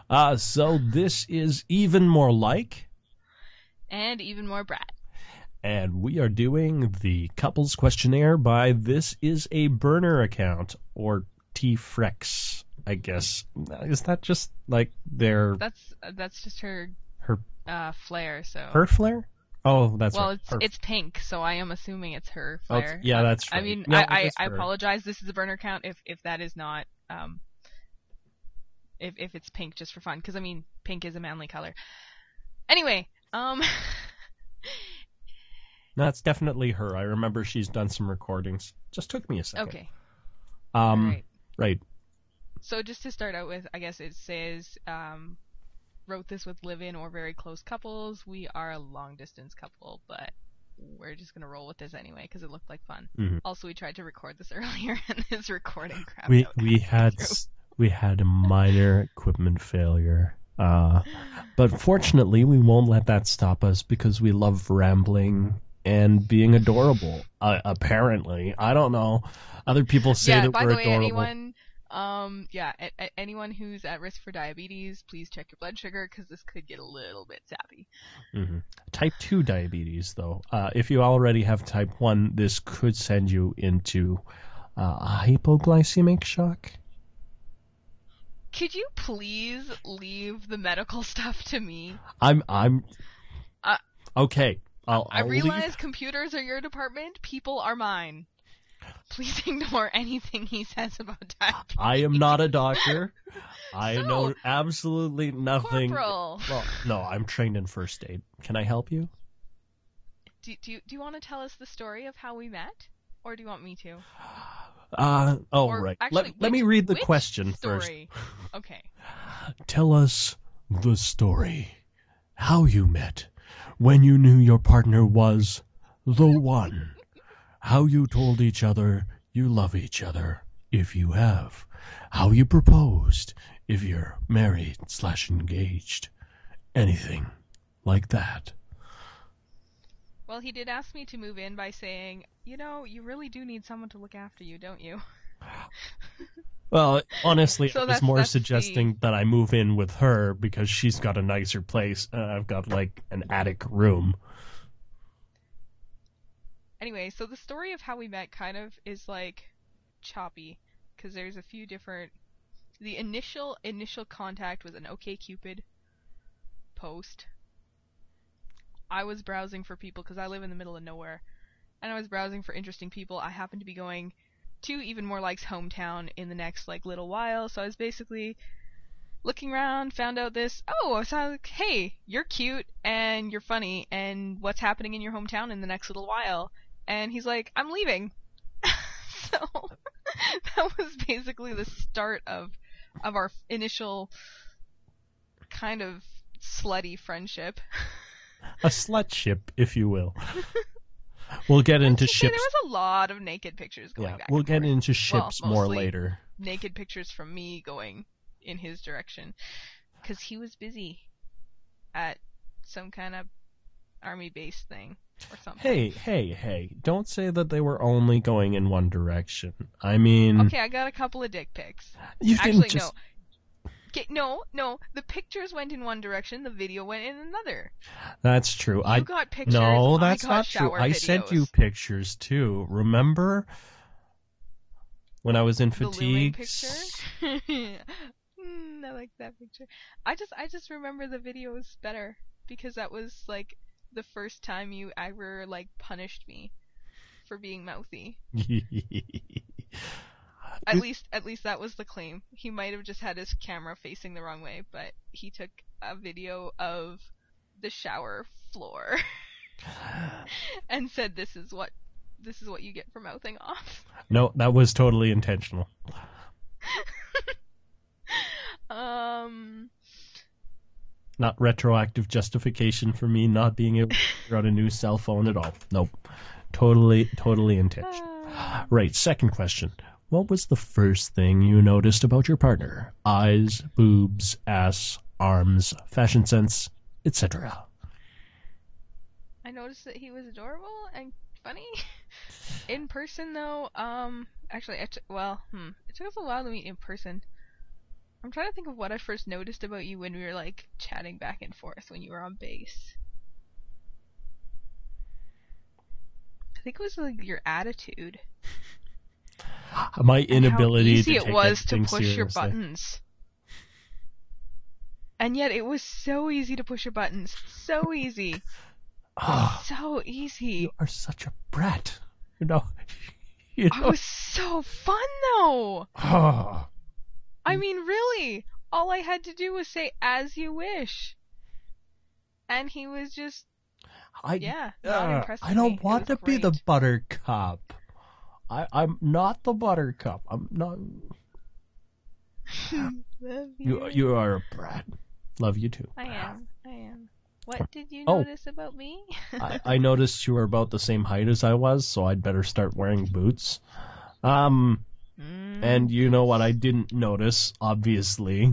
So this is Even More Like, And even more brat. and we are doing the couples questionnaire by This Is a Burner account, or T-Frex, I guess. Is that just like their That's just her her flare. So her flare? Oh, that's well, right. Her. it's pink, so I am assuming it's her Oh, flare. yeah, that's I right. mean, No, it is I her. apologize. This is a burner count if that is not if it's pink just for fun, because I mean pink is a manly color. Anyway, No, it's definitely her. I remember she's done some recordings. Just took me a second. okay, all right. Right. So just to start out with, I guess it says wrote this with live-in or very close couples. We are a long-distance couple, but we're just gonna roll with this anyway because it looked like fun. Mm-hmm. Also, we tried to record this earlier, and this recording crap. We had a minor equipment failure, but fortunately, we won't let that stop us because we love rambling and being adorable. Apparently, I don't know. Other people say that by we're the way, adorable. anyone who's at risk for diabetes, please check your blood sugar because this could get a little bit sappy. Mm-hmm. Type 2 diabetes, though. If you already have type 1, this could send you into a hypoglycemic shock. Could you please leave the medical stuff to me? I'm okay. I I'll realize leave. computers are your department. People are mine. Please ignore anything he says about diabetes. I am not a doctor. I So, know absolutely nothing. Corporal. Well, no, I'm trained in first aid. Can I help you? Do you want to tell us the story of how we met? Or do you want me to? Or Right. actually, Let me read the which question story? first. Okay. Tell us the story. How you met. When you knew your partner was the one. How you told each other you love each other, if you have. How you proposed, if you're married/engaged. Anything like that. Well, he did ask me to move in by saying, you really do need someone to look after you, don't you? Well, honestly, So I was that's more the- suggesting that I move in with her because she's got a nicer place. I've got like an attic room. Anyway, so the story of how we met kind of is like choppy because there's a few different. The initial contact was an OkCupid post. I was browsing for people because I live in the middle of nowhere, and I was browsing for interesting people. I happened to be going to Even More Like's hometown in the next little while, so I was basically looking around, found out this. Oh, so I was like, hey, you're cute and you're funny, and what's happening in your hometown in the next little while? And he's like, I'm leaving. So that was basically the start of our initial kind of slutty friendship. A slut ship, if you will. We'll get into ships. There was a lot of naked pictures going back. We'll and get forth. into ships more mostly later. Naked pictures from me going in his direction because he was busy at some kind of army base thing or something. Hey! Don't say that they were only going in one direction. I mean, Okay, I got a couple of dick pics. you Actually, didn't just. no. Okay, no. The pictures went in one direction. The video went in another. That's true. You got pictures. No, I that's got not true. shower I videos. sent you pictures too. Remember when I was in The looming fatigues? picture. I like that picture. I just remember the videos better because that was like the first time you ever punished me for being mouthy. At least that was the claim. He might have just had his camera facing the wrong way, but he took a video of the shower floor and said this is what you get for mouthing off. No, that was totally intentional. Not retroactive justification for me not being able to figure out a new cell phone at all. Nope. Totally intentional. Right, second question. What was the first thing you noticed about your partner? Eyes, boobs, ass, arms, fashion sense, etc. I noticed that he was adorable and funny. In person, though, actually, it took us a while to meet in person. I'm trying to think of what I first noticed about you when we were like chatting back and forth when you were on base. I think it was like your attitude. My inability and how easy to it take was to anything push your seriously. buttons. And yet it was so easy to push your buttons. So easy. So easy. You are such a brat. You know. It was so fun though. I mean, really, all I had to do was say "as you wish," and he was just, not impressed. I don't want to be the buttercup. I'm not the buttercup. I'm not. Love you. You are a brat. Love you too. I am. What did you notice about me? I noticed you were about the same height as I was, so I'd better start wearing boots. And you know what I didn't notice, obviously.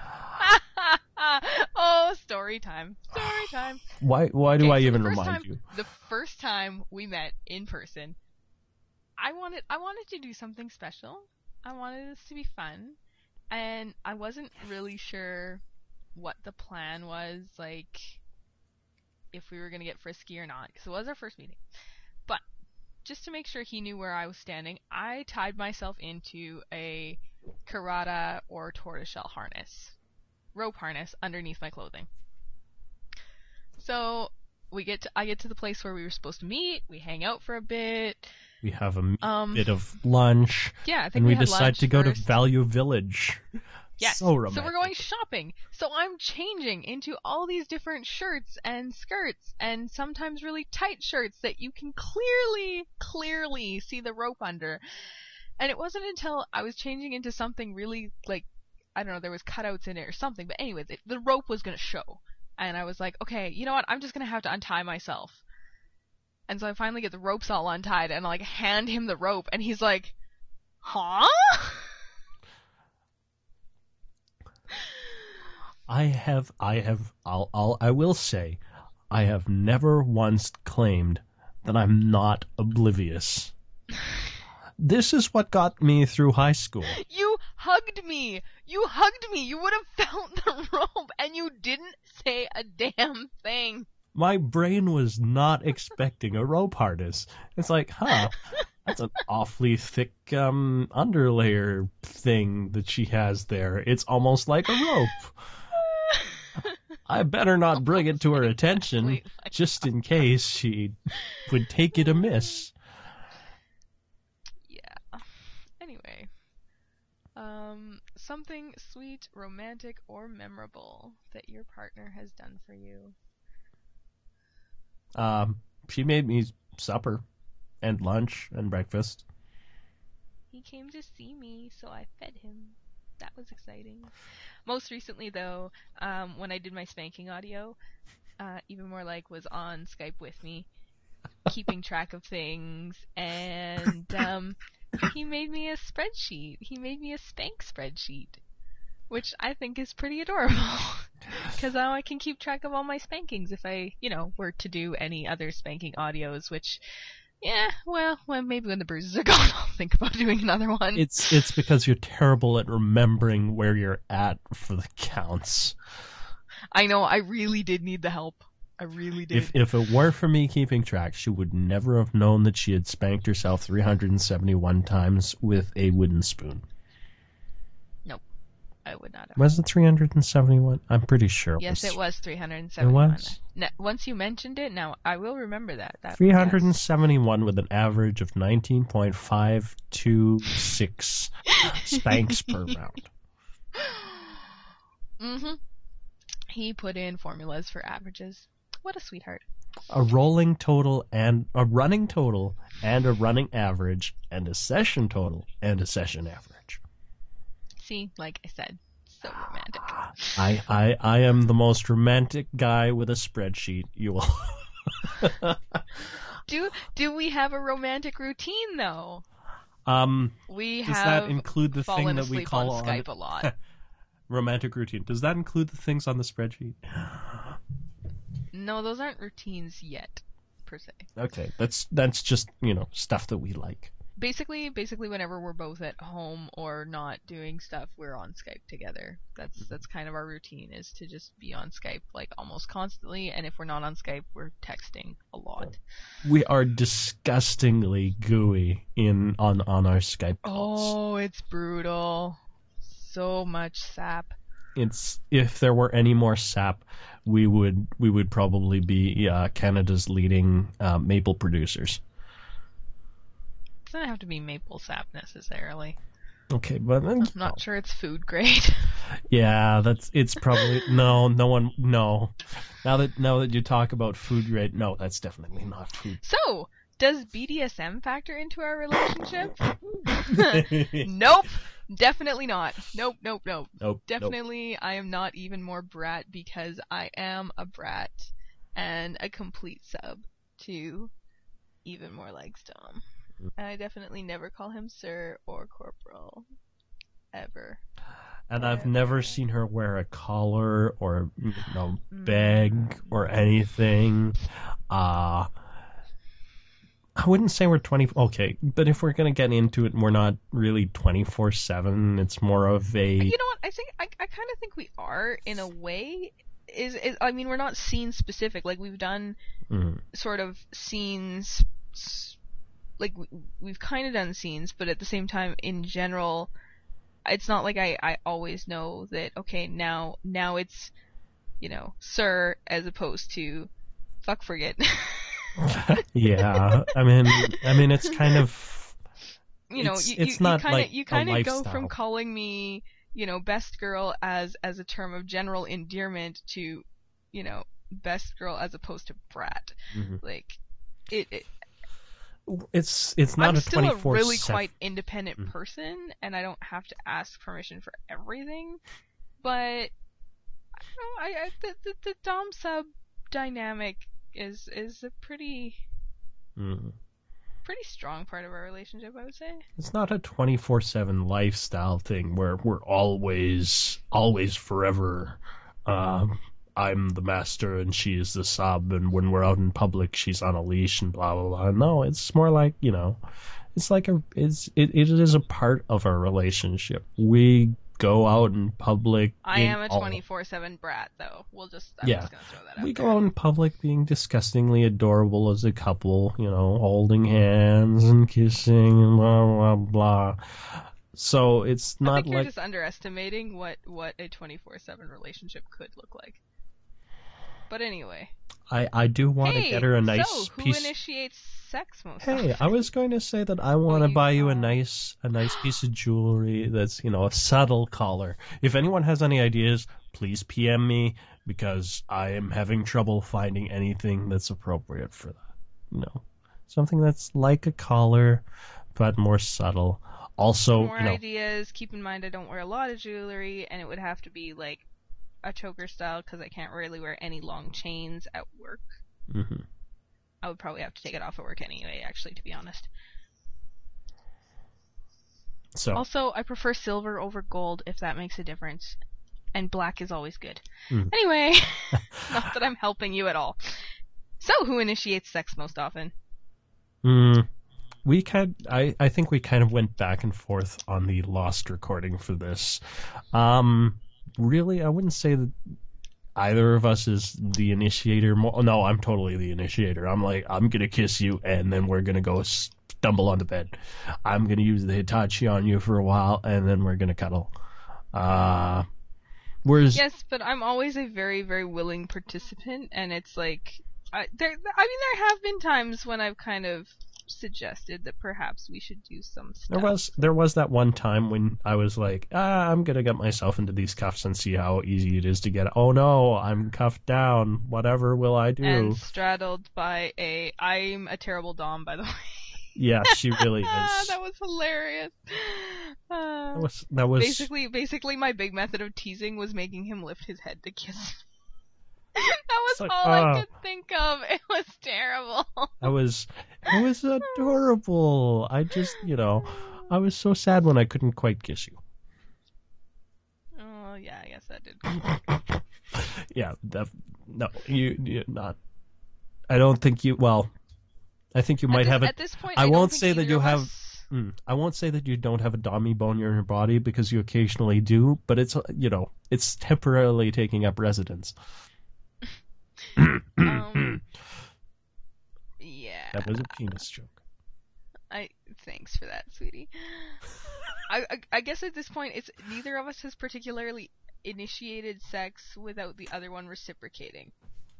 Oh, story time. Why do I even remind you? The first time we met in person, I wanted to do something special. I wanted this to be fun, and I wasn't really sure what the plan was, like if we were going to get frisky or not, because it was our first meeting. But just to make sure he knew where I was standing, I tied myself into a Karada or tortoiseshell harness, rope harness underneath my clothing. So I get to the place where we were supposed to meet. We hang out for a bit. We have a bit of lunch. Yeah, I think and we had decide lunch to go first. to Value Village. Yes. So romantic. So we're going shopping. So I'm changing into all these different shirts and skirts and sometimes really tight shirts that you can clearly see the rope under. And it wasn't until I was changing into something really, like, I don't know, there was cutouts in it or something. But anyways, the rope was going to show. And I was like, okay, you know what? I'm just going to have to untie myself. And so I finally get the ropes all untied and I like hand him the rope and he's like, huh? I will say, I have never once claimed that I'm not oblivious. This is what got me through high school. You hugged me. You would have felt the rope and you didn't say a damn thing. My brain was not expecting a rope harness. It's like, that's an awfully thick underlayer thing that she has there. It's almost like a rope. I better not bring it to her attention, just in case she would take it amiss. Yeah. Anyway. Something sweet, romantic, or memorable that your partner has done for you. She made me supper and lunch and breakfast. He came to see me, so I fed him. That was exciting. Most recently, though, when I did my spanking audio, Even More Like was on Skype with me, keeping track of things, and he made me a spreadsheet. He made me a spank spreadsheet, which I think is pretty adorable, because now I can keep track of all my spankings if I, were to do any other spanking audios, which... Yeah, well, maybe when the bruises are gone, I'll think about doing another one. It's because you're terrible at remembering where you're at for the counts. I know, I really did need the help. I really did. If it were for me keeping track, she would never have known that she had spanked herself 371 times with a wooden spoon. Nope, I would not have. Was it 371? I'm pretty sure it was. Yes, it was 371. It was? Once you mentioned it, now I will remember that. 371 with an average of 19.526 spanks per round. Mm-hmm. He put in formulas for averages. What a sweetheart. A rolling total and a running total and a running average and a session total and a session average. See, like I said, so romantic. I am the most romantic guy with a spreadsheet. You will. Do we have a romantic routine though? We does have that include the thing that we call on Skype a lot. Romantic routine. Does that include the things on the spreadsheet? No, those aren't routines yet, per se. Okay, that's just stuff that we like. basically whenever we're both at home or not doing stuff, we're on Skype together. That's kind of our routine, is to just be on Skype like almost constantly, and if we're not on Skype, we're texting a lot. We are disgustingly gooey on our Skype calls. Oh, it's brutal. So much sap. It's, if there were any more sap, we would probably be Canada's leading maple producers. It doesn't have to be maple sap necessarily. Okay, but I'm not sure it's food grade. Yeah, it's probably no one. Now that you talk about food grade, no, that's definitely not food. So, does BDSM factor into our relationship? Nope. Definitely not. Nope. Definitely, nope. I am not even more brat because I am a brat and a complete sub to even more like Dom. And I definitely never call him sir or corporal. Ever. And I've never seen her wear a collar or bag or anything. I wouldn't say we're 20. Okay, but if we're gonna get into it, we're not really 24/7. It's more of a. You know what? I think I kind of think we are in a way. I mean, we're not scene specific. Like we've done sort of scenes. Like we've kind of done scenes, but at the same time, in general, it's not like I always know that. Okay, now it's, sir, as opposed to fuck forget. Yeah, I mean, it's kind of. It's not you kind of go from calling me, best girl as a term of general endearment to, best girl as opposed to brat. Mm-hmm. Like it's not I'm a 24/7. still a really quite independent person, and I don't have to ask permission for everything. But I don't know. The dom sub dynamic is a pretty strong part of our relationship, I would say. It's not a 24/7 lifestyle thing where we're always forever. I'm the master and she is the sub, and when we're out in public, she's on a leash and blah blah blah. No, it's more like it's like it is a part of our relationship. We go out in public. I am a 24/7 brat, though. I'm just gonna throw that out. We go out in public being disgustingly adorable as a couple, holding hands and kissing and blah blah blah. So it's not I think you're like just underestimating what a 24/7 relationship could look like. But anyway. I do want to get her a nice piece. Who initiates sex most often? I was going to say that I want to buy you a nice piece of jewelry that's, a subtle collar. If anyone has any ideas, please PM me, because I am having trouble finding anything that's appropriate for that. Something that's like a collar, but more subtle. Also, more ideas. Keep in mind I don't wear a lot of jewelry, and it would have to be like a choker style, because I can't really wear any long chains at work. Mm-hmm. I would probably have to take it off at work anyway, actually, to be honest. So also, I prefer silver over gold, if that makes a difference. And black is always good. Anyway, not that I'm helping you at all. So, who initiates sex most often? I think we kind of went back and forth on the lost recording for this. Really, I wouldn't say that either of us is the initiator. No, I'm totally the initiator. I'm like, I'm going to kiss you, and then we're going to go stumble onto bed. I'm going to use the Hitachi on you for a while, and then we're going to cuddle. Yes, but I'm always a very, very willing participant, and it's like, there have been times when I've kind of suggested that perhaps we should do some stuff. There was that one time when I was like, I'm gonna get myself into these cuffs and see how easy it is to get. Oh no, I'm cuffed down. Whatever will I do? And straddled by I'm a terrible dom, by the way. Yeah, she really is. That was hilarious. That was basically my big method of teasing was making him lift his head to kiss me. That was all I could think of. It was terrible. It was adorable. I just, I was so sad when I couldn't quite kiss you. Oh, yeah, I guess that did. Yeah, no, you're not. I don't think you, well, I think you might have it. At this point, I won't say that you have. I won't say that you don't have a dummy bone in your body because you occasionally do, but it's it's temporarily taking up residence. Yeah. That was a penis joke. Thanks for that, sweetie. I guess at this point, it's neither of us has particularly initiated sex without the other one reciprocating.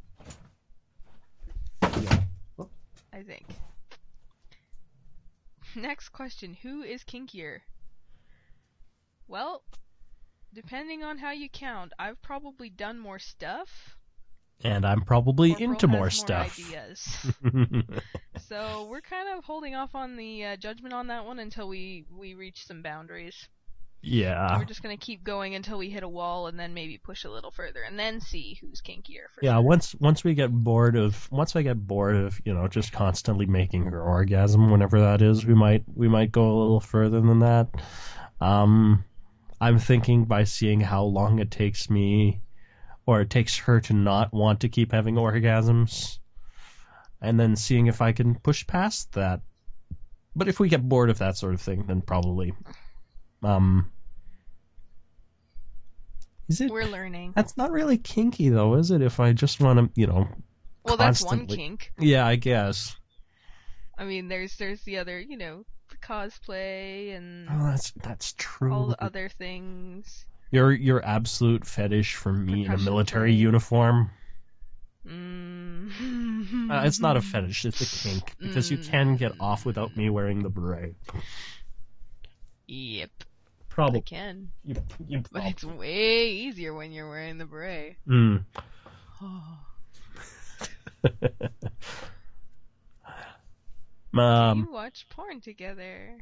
Yeah. I think. Next question: who is kinkier? Well, depending on how you count, I've probably done more stuff. And I'm probably Corporal into has more stuff. Ideas. So we're kind of holding off on the judgment on that one until we reach some boundaries. Yeah. We're just gonna keep going until we hit a wall, and then maybe push a little further, and then see who's kinkier. For Yeah. sure. Once I get bored of just constantly making her orgasm, whenever that is, we might go a little further than that. I'm thinking by seeing how long it takes me, or it takes her to not want to keep having orgasms, and then seeing if I can push past that. But if we get bored of that sort of thing, then probably. Is it? We're learning. That's not really kinky, though, is it? If I just want to, Well, that's one constantly... kink. Yeah, I guess. I mean, there's the other, the cosplay and that's true. all the other things. Your absolute fetish for me in a military play. Uniform. It's not a It's fetish, it's a kink, because you can get off without me wearing the beret. Yep. Probably. I can. You But it's way easier when you're wearing the beret. Mm. You watch porn together.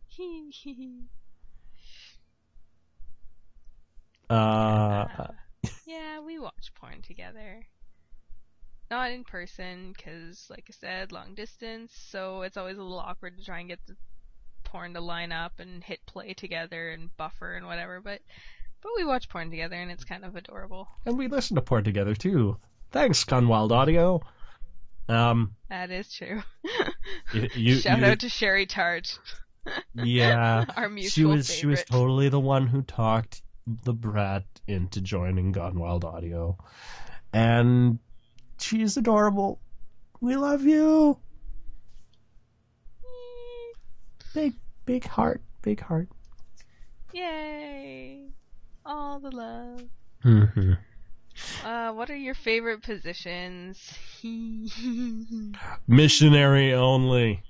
Yeah, we watch porn together. Not in person, because, like I said, long distance, so it's always a little awkward to try and get the porn to line up and hit play together and buffer and whatever, but we watch porn together, and it's kind of adorable. And we listen to porn together, too. Thanks, Gunwild Audio. That is true. Shout out to Sherry Tart. Yeah. Our mutual favorite. She was totally the one who talked the brat into joining Gunwild Audio. And she's adorable. We love you. Big heart. Big heart. Yay. All the love. Mm-hmm. What are your favorite positions? Missionary only.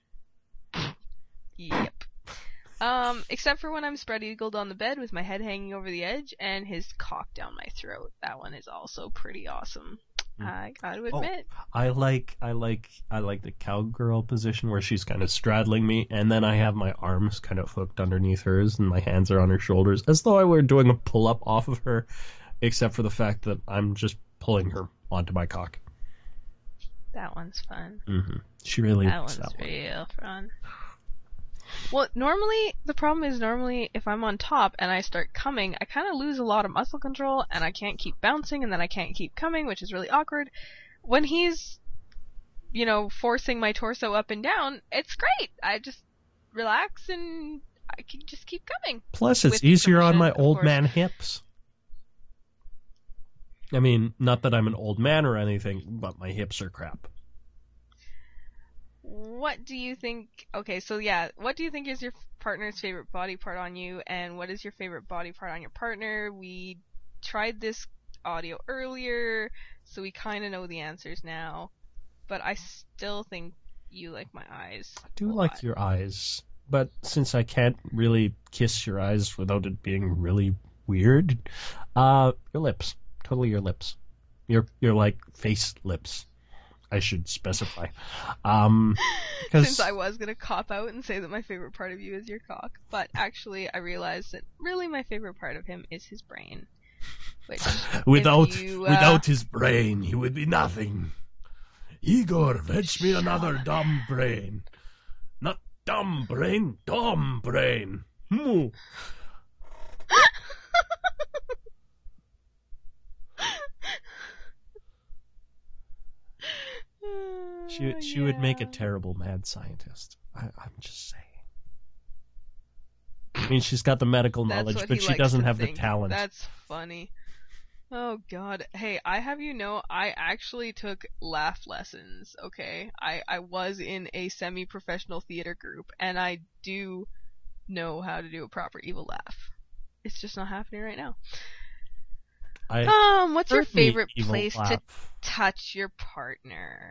Yep. Except for when I'm spread eagled on the bed with my head hanging over the edge and his cock down my throat. That one is also pretty awesome. I gotta admit. I like the cowgirl position where she's kind of straddling me, and then I have my arms kind of hooked underneath hers, and my hands are on her shoulders, as though I were doing a pull-up off of her, except for the fact that I'm just pulling her onto my cock. That one's fun. Mm-hmm. She really that likes one's that one. real fun. Well, the problem is if I'm on top and I start coming, I kind of lose a lot of muscle control, and I can't keep bouncing, and then I can't keep coming, which is really awkward. When he's, forcing my torso up and down, it's great. I just relax, and I can just keep coming. Plus, it's easier on my old man hips. I mean, not that I'm an old man or anything, but my hips are crap. What do you think? Okay, so yeah, what do you think is your partner's favorite body part on you, and what is your favorite body part on your partner? We tried this audio earlier, so we kind of know the answers now, but I still think you like my eyes. I do like your eyes, but since I can't really kiss your eyes without it being really weird, your lips. Totally your lips. Your like face lips. I should specify. Since I was going to cop out and say that my favorite part of you is your cock, but actually I realized that really my favorite part of him is his brain. Which, without his brain, he would be nothing. Igor, fetch me another dumb brain. Not dumb brain, dumb brain. She would make a terrible mad scientist. I'm just saying. I mean, she's got the medical That's knowledge, what but he she likes doesn't to have think. the talent. That's funny. Oh god. Hey, I have you know, I actually took laugh lessons, okay? I was in a semi-professional theater group, and I do know how to do a proper evil laugh. It's just not happening right now. What's your heard me favorite evil place to laugh. touch your partner?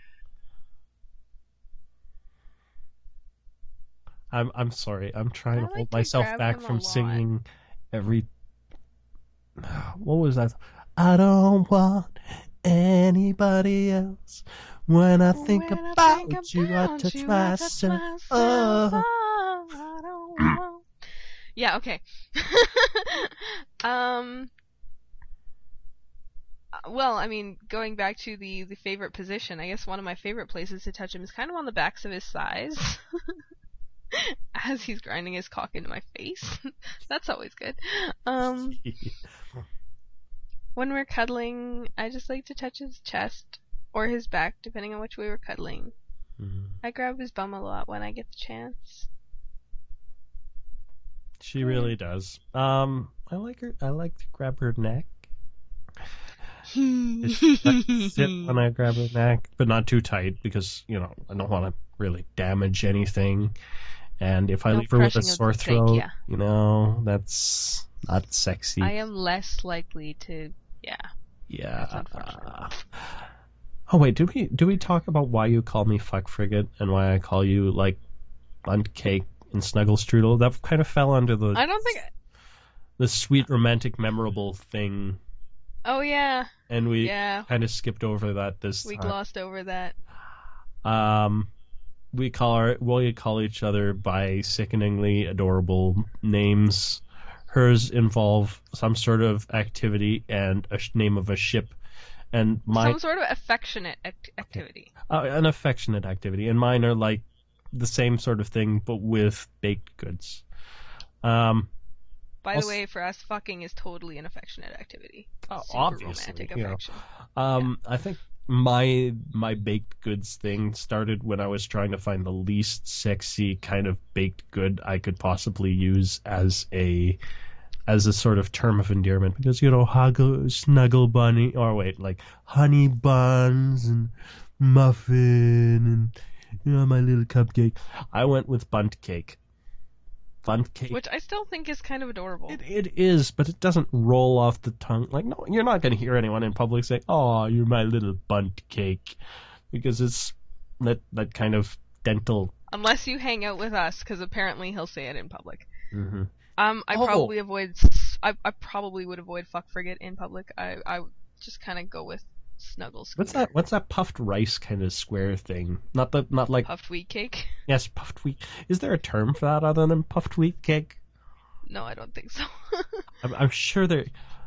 I'm sorry. I'm trying I to like hold to myself grab back him a from lot. singing every. What was that? I don't want anybody else. When I think When I about think you, I about touch you, I touch myself. myself. Oh. Oh, I don't want. Yeah, okay. Well, I mean, going back to the favorite position, I guess one of my favorite places to touch him is kind of on the backs of his thighs. As he's grinding his cock into my face. That's always good. When we're cuddling, I just like to touch his chest or his back, depending on which way we're cuddling. I grab his bum a lot when I get the chance. She really does. I like her. I like to grab her neck. She likes to sit when I grab her neck, but not too tight because I don't want to really damage anything. And if I leave her with a sore throat, that's not sexy. I am less likely to. Yeah. That's unfortunate. Oh wait, do we talk about why you call me fuck frigate and why I call you like bunt cake and snuggle strudel? That kind of fell under the. I don't think. The sweet, romantic, memorable thing. Oh yeah. And we kind of skipped over that this time. We glossed over that. We call each other by sickeningly adorable names. Hers involve some sort of activity and a name of a ship, and some sort of affectionate activity. An affectionate activity, and mine are like the same sort of thing, but with baked goods. By the way, for us, fucking is totally an affectionate activity. Super Obviously, romantic affection. I think my baked goods thing started when I was trying to find the least sexy kind of baked good I could possibly use as a sort of term of endearment, because huggle, snuggle bunny, or wait, like honey buns and muffin and my little cupcake. I went with bunt cake. Bunt cake. Which I still think is kind of adorable. It is, but it doesn't roll off the tongue. Like, no, you're not going to hear anyone in public say, "Oh, you're my little bunt cake," because it's that kind of dental. Unless you hang out with us, because apparently he'll say it in public. Mm-hmm. I probably would avoid fuck frigate in public. I would just kind of go with snuggle scooter. What's that puffed rice kind of square thing? Not like puffed wheat cake. Yes, puffed wheat. Is there a term for that other than puffed wheat cake? No, I don't think so. I'm sure there.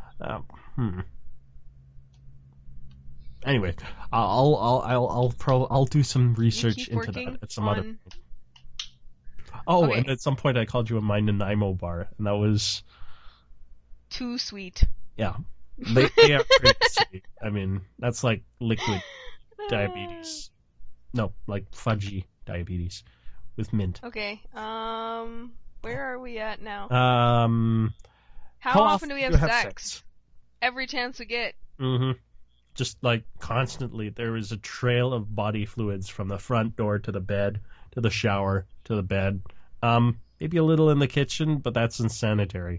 Anyway, I'll do some research into that at some other point. Oh, okay. And at some point I called you a my Nanaimo bar, and that was too sweet. Yeah, they are pretty sweet. I mean, that's like liquid diabetes. No, like fudgy diabetes with mint. Okay. Where are we at now? How often do we have sex? Every chance we get. Mm-hmm. Just like constantly, there is a trail of body fluids from the front door to the bed, to the shower, to the bed. Maybe a little in the kitchen, but that's unsanitary.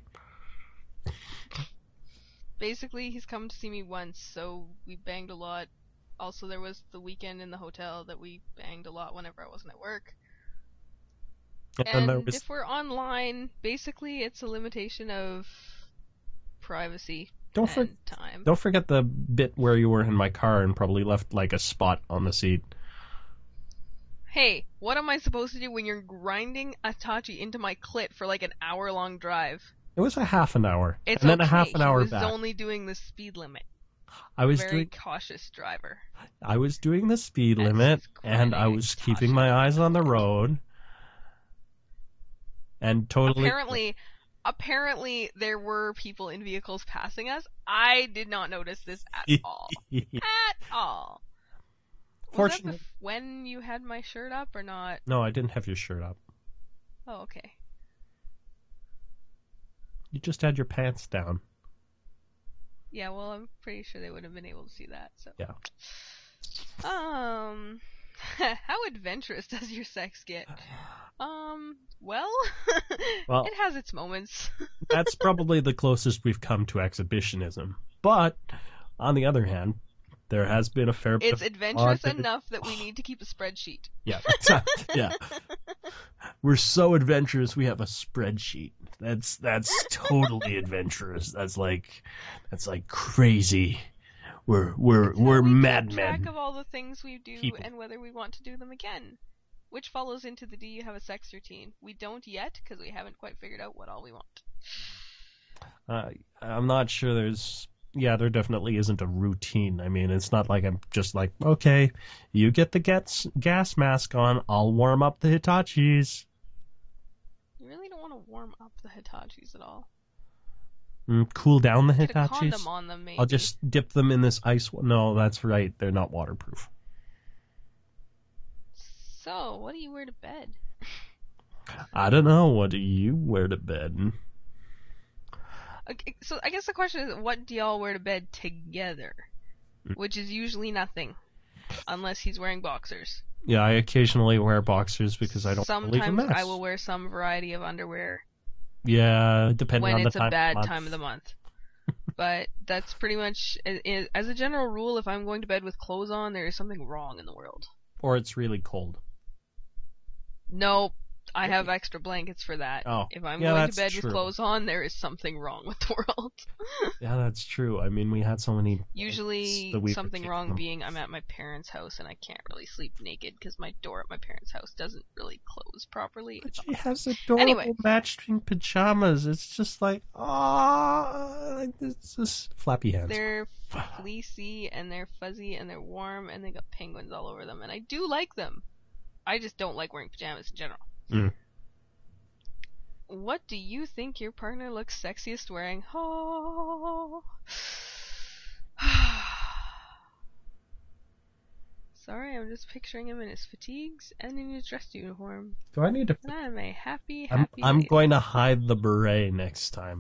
Basically, he's come to see me once, so we banged a lot. Also, there was the weekend in the hotel that we banged a lot whenever I wasn't at work. And if we're online, basically it's a limitation of privacy and time. Don't forget the bit where you were in my car and probably left like a spot on the seat. Hey, what am I supposed to do when you're grinding Itachi into my clit for like an hour-long drive? It was a half an hour. It's and then a half an hour back. He was only doing the speed limit. I was very cautious driver. I was doing the speed limit, and I was keeping my eyes on the road. And totally. Apparently, there were people in vehicles passing us. I did not notice this at all. At all. Was that when you had my shirt up or not? No, I didn't have your shirt up. Oh, okay. You just had your pants down. Yeah, well, I'm pretty sure they would have been able to see that. So. Yeah. How adventurous does your sex get? Well, Well, it has its moments. that's probably the closest we've come to exhibitionism. But, on the other hand, there has been a fair bit It's of adventurous content- enough that we need to keep a spreadsheet. Yeah, yeah. We're so adventurous. We have a spreadsheet. That's totally adventurous. That's like crazy. We're We keep madmen. track of all the things we do People. and whether we want to do them again. Which follows into the do you have a sex routine? We don't yet because we haven't quite figured out what all we want. I'm not sure there's... Yeah, there definitely isn't a routine. I mean, it's not like I'm just like, okay, you get the gas mask on, I'll warm up the Hitachis. You really don't want to warm up the Hitachis at all. Cool down the Get a Hitachis? condom on them, maybe. I'll just dip them in this ice... No, that's right, they're not waterproof. So, what do you wear to bed? I don't know, what do you wear to bed? Okay, so I guess the question is, what do y'all wear to bed together? Which is usually nothing, unless he's wearing boxers. Yeah, I occasionally wear boxers because I don't want to leave a Sometimes mess. I will wear some variety of underwear Yeah, depending when on the it's time a bad of month. time of the month. But that's pretty much, as a general rule, if I'm going to bed with clothes on, there is something wrong in the world. Or it's really cold. Nope, I have extra blankets for that. Oh, If I'm yeah, going to that's bed true. with clothes on, there is something wrong with the world. Yeah, that's true. I mean, we had so many... Usually, that we were something kicking wrong them. being I'm at my parents' house and I can't really sleep naked because my door at my parents' house doesn't really close properly. But It's she has adorable Anyway. matching pajamas. It's just like, it's just flappy hands. They're fleecy and they're fuzzy and they're warm and they got penguins all over them and I do like them. I just don't like wearing pajamas in general. Mm. What do you think your partner looks sexiest wearing? Oh. Sorry, I'm just picturing him in his fatigues and in his dress uniform. Do I need to... And I'm a happy I'm lady. going to hide the beret next time.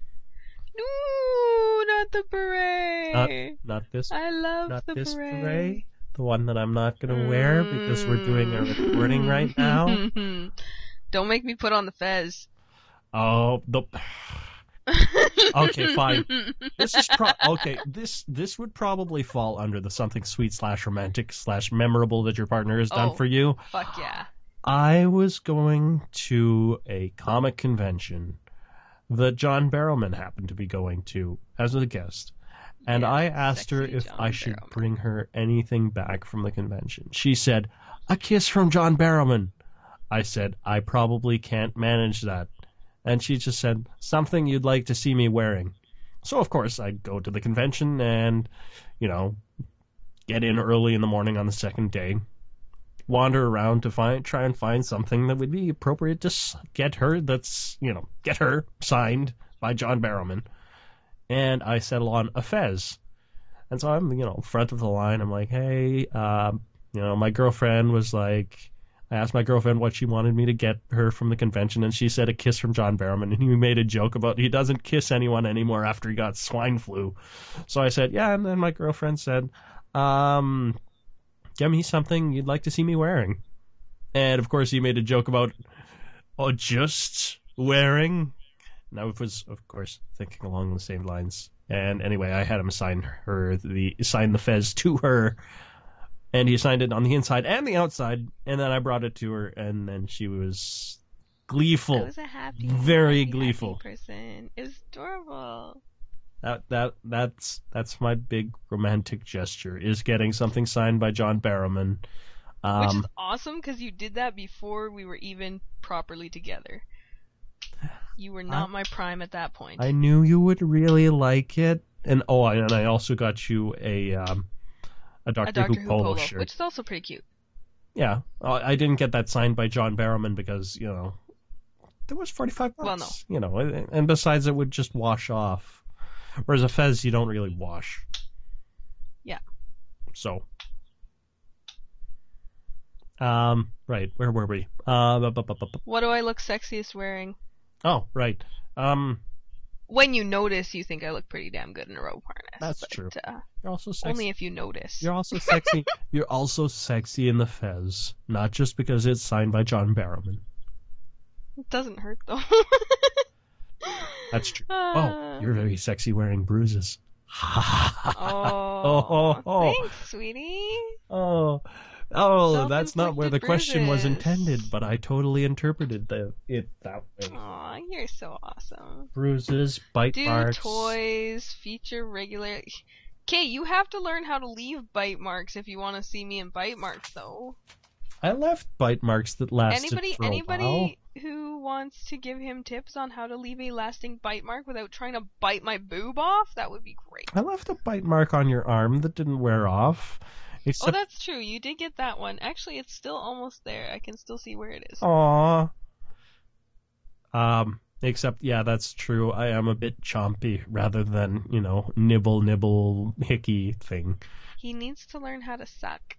No, not the beret. Not this I love Not the this beret. beret. The one that I'm not going to wear because we're doing a recording right now. Don't make me put on the fez. Oh, the... Okay, fine. This is okay. This would probably fall under the something sweet / romantic / memorable that your partner has done Oh. for you. Fuck yeah. I was going to a comic convention that John Barrowman happened to be going to as a guest. And Yeah, I asked her sexy if John I should Barrowman. bring her anything back from the convention. She said, "A kiss from John Barrowman." I said, "I probably can't manage that." And she just said, "Something you'd like to see me wearing." So, of course, I'd go to the convention and, get in early in the morning on the second day, wander around to try and find something that would be appropriate to get her, get her signed by John Barrowman. And I settle on a fez. And so I'm, front of the line. I'm like, hey, my girlfriend was like, I asked my girlfriend what she wanted me to get her from the convention, and she said a kiss from John Barrowman, and he made a joke about he doesn't kiss anyone anymore after he got swine flu. So I said, yeah, and then my girlfriend said, get me something you'd like to see me wearing. And, of course, he made a joke about, just wearing. And I was, of course, thinking along the same lines. And anyway, I had him sign the fez to her. And he signed it on the inside and the outside, and then I brought it to her, and then she was gleeful. I was a happy, Very happy, gleeful. happy person. It was adorable. That's my big romantic gesture, is getting something signed by John Barrowman. Which is awesome because you did that before we were even properly together. You were not my prime at that point. I knew you would really like it, and I also got you a Doctor Who polo shirt. Which is also pretty cute. Yeah, I didn't get that signed by John Barrowman because, there was $45. Well, no. And besides, it would just wash off. Whereas a fez, you don't really wash. Yeah. So. Right, where were we? What do I look sexiest wearing? Oh, right. when you notice, you think I look pretty damn good in a rope harness. That's but, true. You're also sexy. Only if you notice. You're also sexy. You're also sexy in the Fez, not just because it's signed by John Barrowman. It doesn't hurt though. That's true. Oh, you're very sexy wearing bruises. Oh, thanks, sweetie. Oh, that's not where the question was intended, but I totally interpreted it that way. Aw, you're so awesome. Bruises, bite marks. Toys, feature regular. Okay, you have to learn how to leave bite marks if you want to see me in bite marks, though. I left bite marks that lasted for a while. Anybody who wants to give him tips on how to leave a lasting bite mark without trying to bite my boob off, that would be great. I left a bite mark on your arm that didn't wear off. Oh, that's true. You did get that one. Actually, it's still almost there. I can still see where it is. Aww. Except, yeah, that's true. I am a bit chompy rather than, nibble, hickey thing. He needs to learn how to suck.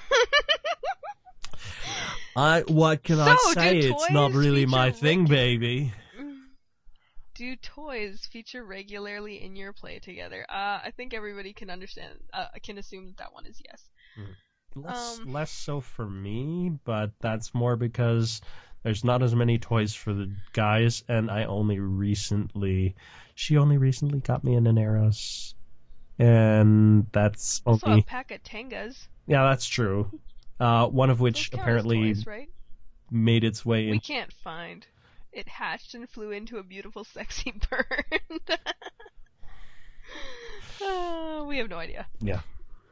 What can I say? It's not really my thing, baby. Do toys feature regularly in your play together? I think everybody can understand. Can assume that one is yes. Less so for me, but that's more because there's not as many toys for the guys, and she only recently got me an Eros, and that's also only a pack of Tengas. Yeah, that's true. One of which apparently toys, right? made its way in. We can't find. It hatched and flew into a beautiful, sexy bird. We have no idea. Yeah.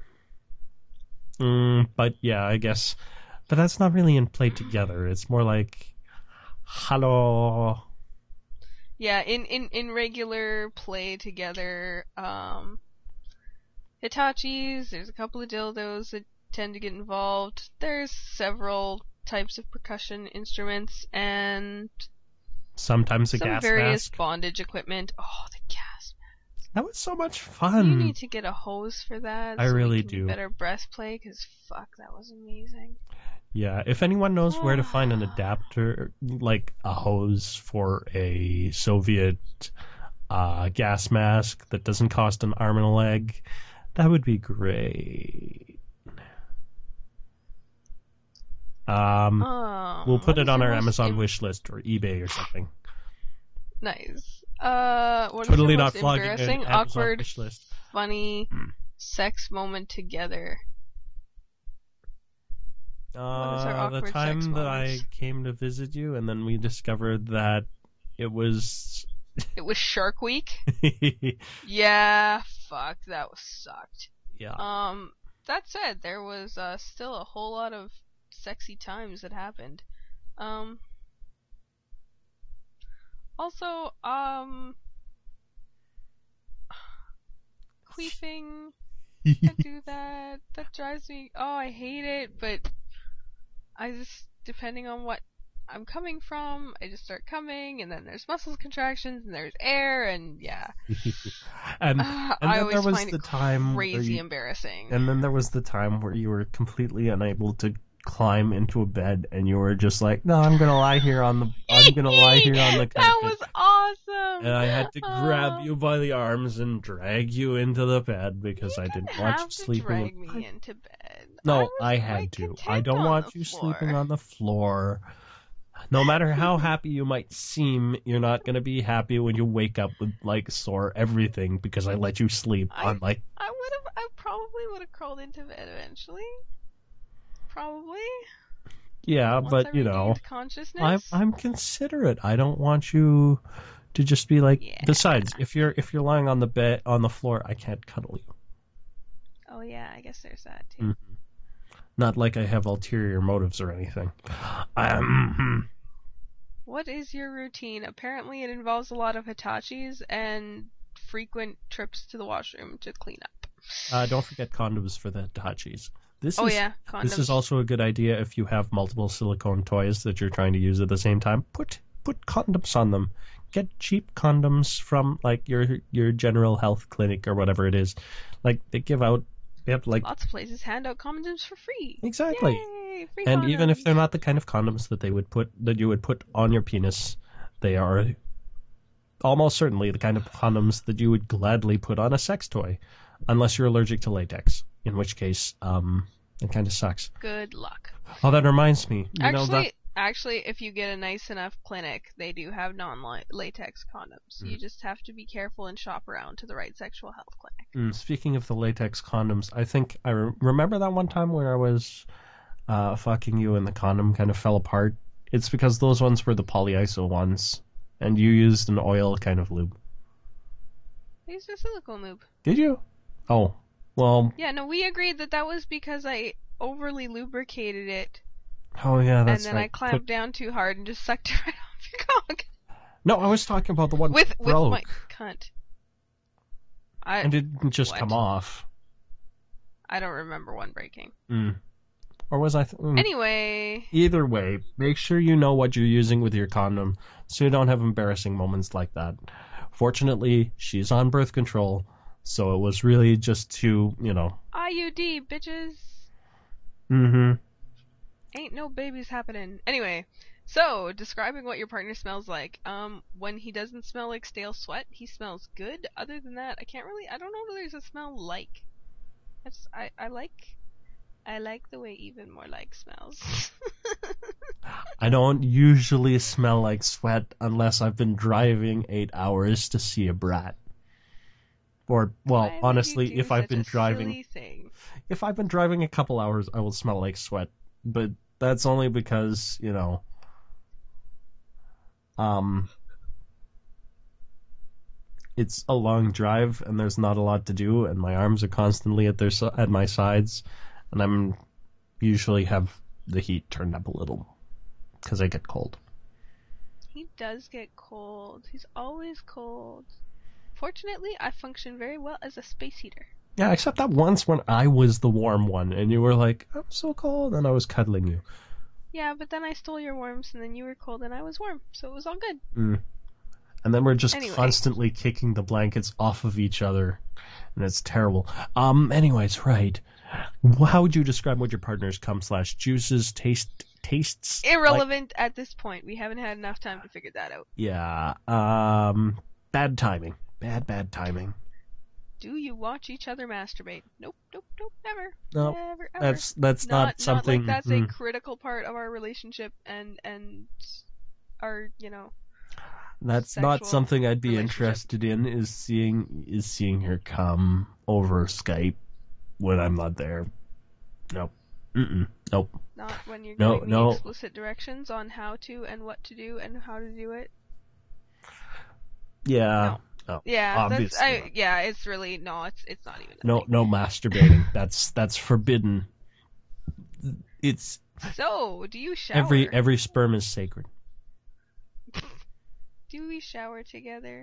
But yeah, I guess. But that's not really in play together. It's more like, hello. Yeah, in regular play together, Hitachis, there's a couple of dildos that tend to get involved. There's several types of percussion instruments and sometimes some gas various mask. Bondage equipment. Oh, the gas mask. That was so much fun. You need to get a hose for that. I really do. Better breast play, because fuck, that was amazing. Yeah, if anyone knows where to find an adapter, like a hose for a Soviet gas mask that doesn't cost an arm and a leg, that would be great. We'll put it on our Amazon wish list or eBay or something. Nice. What totally is your not most flogging embarrassing, an Amazon awkward, wish list. funny sex moment together? What is our awkward the time sex that I moments? came to visit you, and then we discovered that it was Shark Week. Yeah, fuck, that sucked. Yeah. That said, there was still a whole lot of sexy times that happened. Also, queefing. I do that. That drives me. Oh, I hate it. But I just, depending on what I'm coming from, I just start coming, and then there's muscle contractions, and there's air, and yeah. and I then always there was find the it time crazy embarrassing. And then there was the time where you were completely unable to climb into a bed, and you were just like, "No, I'm gonna lie here on the carpet." That was awesome. And I had to grab you by the arms and drag you into the bed because I didn't want you sleeping. Drag me into bed. No, I had to. I don't want you sleeping on the floor. No matter how happy you might seem, you're not gonna be happy when you wake up with like sore everything because I let you sleep on like. I probably would have crawled into bed eventually. Probably. Yeah, Once but I you know, regained consciousness. I'm considerate. I don't want you to just be like. Yeah. Besides, if you're lying on the floor, I can't cuddle you. Oh yeah, I guess there's that too. Mm-hmm. Not like I have ulterior motives or anything. What is your routine? Apparently, it involves a lot of Hitachis and frequent trips to the washroom to clean up. Don't forget condoms for the Hitachis. Condoms. This is also a good idea if you have multiple silicone toys that you're trying to use at the same time. Put condoms on them. Get cheap condoms from like your general health clinic or whatever it is. Like they have like lots of places hand out condoms for free. Exactly. Yay, free and condoms. even if they're not the kind of condoms that you would put on your penis, they are almost certainly the kind of condoms that you would gladly put on a sex toy, unless you're allergic to latex, in which case, it kind of sucks. Good luck. Oh, that reminds me. You know that. Actually, if you get a nice enough clinic, they do have non-latex condoms. You just have to be careful and shop around to the right sexual health clinic. Speaking of the latex condoms, I think I remember that one time when I was fucking you and the condom kind of fell apart. It's because those ones were the polyiso ones, and you used an oil kind of lube. I used a silicone lube. Did you? Oh, well. Yeah, no, we agreed that was because I overly lubricated it. Oh yeah, that's right. And then I clamped down too hard and just sucked it right off your cock. No, I was talking about the one with broke. my cunt. And it didn't just come off. I don't remember one breaking. Or was I? Anyway. Either way, make sure you know what you're using with your condom so you don't have embarrassing moments like that. Fortunately, she's on birth control, so it was really just to, IUD, bitches. Mm-hmm. Ain't no babies happening. Anyway, so describing what your partner smells like. When he doesn't smell like stale sweat, he smells good. Other than that, I don't know if there's a smell like. I like the way Even More Like smells. I don't usually smell like sweat unless I've been driving 8 hours to see a brat. Or, well, honestly, if I've been driving a couple hours, I will smell like sweat. But that's only because, it's a long drive and there's not a lot to do, and my arms are constantly at my sides, and I'm usually have the heat turned up a little because I get cold. He does get cold. He's always cold. Fortunately, I function very well as a space heater. Yeah, except that once when I was the warm one, and you were like, I'm so cold, and I was cuddling you. Yeah, but then I stole your warmth, and then you were cold, and I was warm, so it was all good. And then we're just constantly kicking the blankets off of each other, and it's terrible. Anyways, right. How would you describe what your partner's cum/juices tastes? Irrelevant at this point. We haven't had enough time to figure that out. Yeah, bad timing. Bad timing. Do you watch each other masturbate? Nope, never. No, never, ever. That's not something. Not like that's a critical part of our relationship and our, That's not something I'd be interested in. Is seeing her come over Skype when I'm not there. Nope. Nope. Not when you're giving me explicit directions on how to and what to do and how to do it. Yeah. No. Yeah, obviously. It's really it's not even. No masturbating. That's forbidden. It's. So, do you shower? Every sperm is sacred. Do we shower together?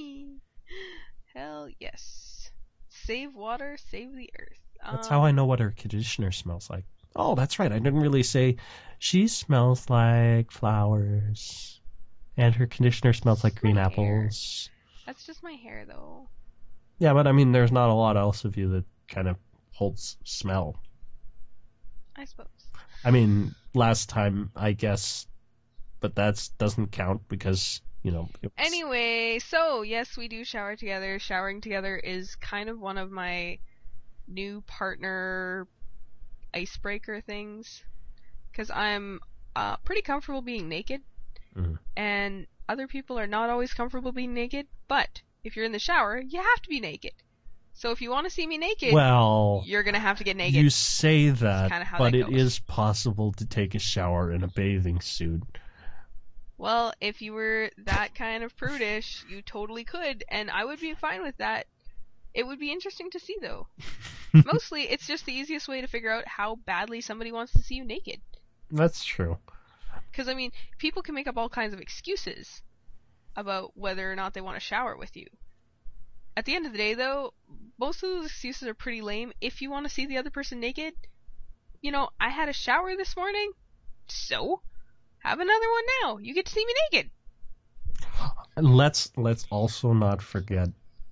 Hell yes. Save water, save the earth. That's how I know what her conditioner smells like. Oh, that's right. I didn't really say she smells like flowers, and her conditioner smells like green apples. That's just my hair, though. Yeah, but I mean, there's not a lot else of you that kind of holds smell. I suppose. I mean, last time, I guess, but that doesn't count because, Anyway, so, yes, we do shower together. Showering together is kind of one of my new partner icebreaker things. Because I'm pretty comfortable being naked. Mm-hmm. And other people are not always comfortable being naked, but if you're in the shower, you have to be naked. So if you want to see me naked, you're going to have to get naked. You say that, but it is possible to take a shower in a bathing suit. Well, if you were that kind of prudish, you totally could, and I would be fine with that. It would be interesting to see, though. Mostly, it's just the easiest way to figure out how badly somebody wants to see you naked. That's true. Because, I mean, people can make up all kinds of excuses about whether or not they want to shower with you. At the end of the day, though, most of those excuses are pretty lame. If you want to see the other person naked, I had a shower this morning, so have another one now. You get to see me naked. And let's also not forget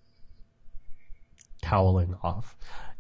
toweling off.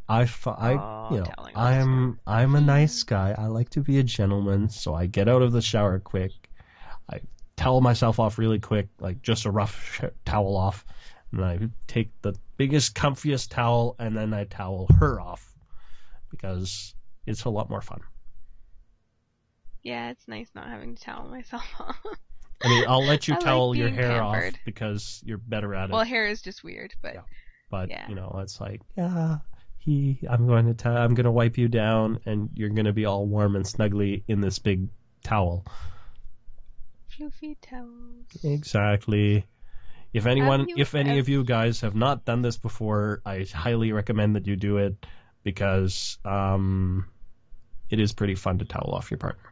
I'm a nice guy. I like to be a gentleman, so I get out of the shower quick. I towel myself off really quick, like just a rough towel off. And I take the biggest, comfiest towel, and then I towel her off because it's a lot more fun. Yeah, it's nice not having to towel myself off. I mean, I'll let you I like towel your being hair pampered. off because you're better at it. Well, hair is just weird, but Yeah. But yeah. it's like, I'm going to wipe you down, and you're going to be all warm and snuggly in this big towel. Floofy towels. Exactly. If any of you guys have not done this before, I highly recommend that you do it because it is pretty fun to towel off your partner.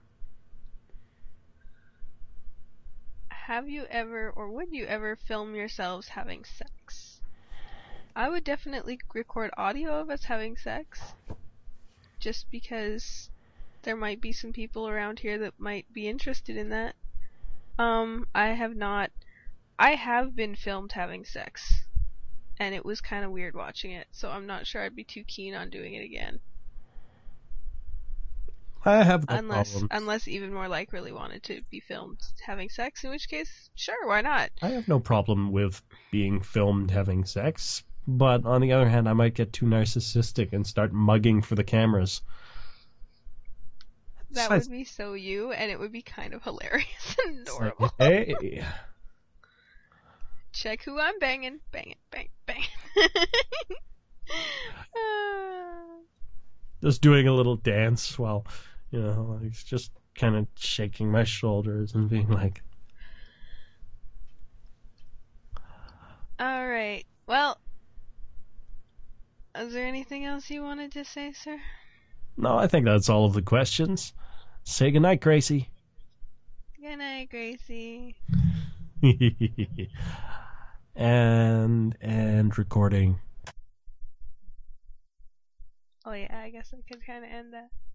Have you ever, or would you ever film yourselves having sex? I would definitely record audio of us having sex, just because there might be some people around here that might be interested in that. I have been filmed having sex, and it was kind of weird watching it, so I'm not sure I'd be too keen on doing it again. I have no problem. Unless even more like really wanted to be filmed having sex, in which case, sure, why not? I have no problem with being filmed having sex, but on the other hand, I might get too narcissistic and start mugging for the cameras. That would be so you, and it would be kind of hilarious and adorable. Hey. Check who I'm banging. Bang it, bang, bang. Just doing a little dance while, like just kind of shaking my shoulders and being like... Alright, well, is there anything else you wanted to say, sir? No, I think that's all of the questions. Say goodnight, Gracie. Good night, Gracie. And recording. Oh yeah, I guess I could kind of end that.